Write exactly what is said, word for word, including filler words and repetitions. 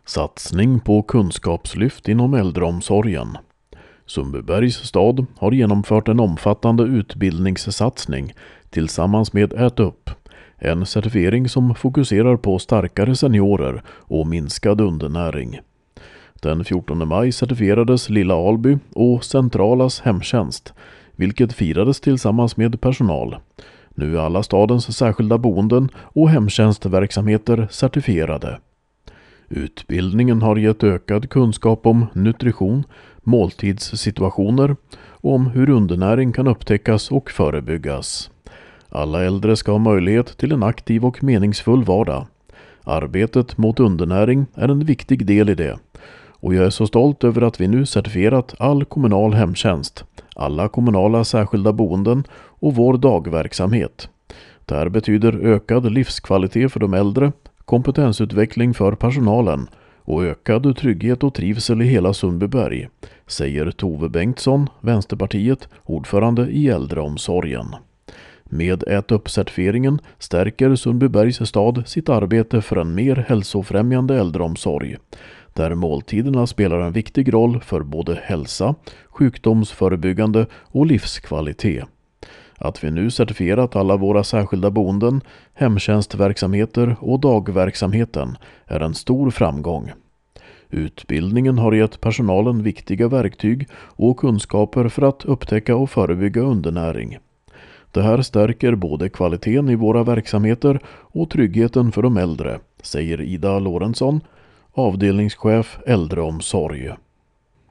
Satsning på kunskapslyft inom äldreomsorgen. Sundbybergs stad har genomfört en omfattande utbildningssatsning tillsammans med Ät upp, en certifiering som fokuserar på starkare seniorer och minskad undernäring. Den fjortonde maj certifierades Lilla Alby och Centralas hemtjänst, vilket firades tillsammans med personal. Nu är alla stadens särskilda boenden och hemtjänstverksamheter certifierade. Utbildningen har gett ökad kunskap om nutrition, måltidssituationer och om hur undernäring kan upptäckas och förebyggas. Alla äldre ska ha möjlighet till en aktiv och meningsfull vardag. Arbetet mot undernäring är en viktig del i det. Och jag är så stolt över att vi nu certifierat all kommunal hemtjänst, alla kommunala särskilda boenden och vår dagverksamhet. Det här betyder ökad livskvalitet för de äldre, kompetensutveckling för personalen och ökad trygghet och trivsel i hela Sundbyberg, säger Tove Bengtsson, Vänsterpartiet, ordförande i äldreomsorgen. Med Ät upp-certifieringen stärker Sundbybergs stad sitt arbete för en mer hälsofrämjande äldreomsorg, där måltiderna spelar en viktig roll för både hälsa, sjukdomsförebyggande och livskvalitet. Att vi nu certifierat alla våra särskilda boenden, hemtjänstverksamheter och dagverksamheten är en stor framgång. Utbildningen har gett personalen viktiga verktyg och kunskaper för att upptäcka och förebygga undernäring. Det här stärker både kvaliteten i våra verksamheter och tryggheten för de äldre, säger Ida Lorentzon, avdelningschef äldreomsorg.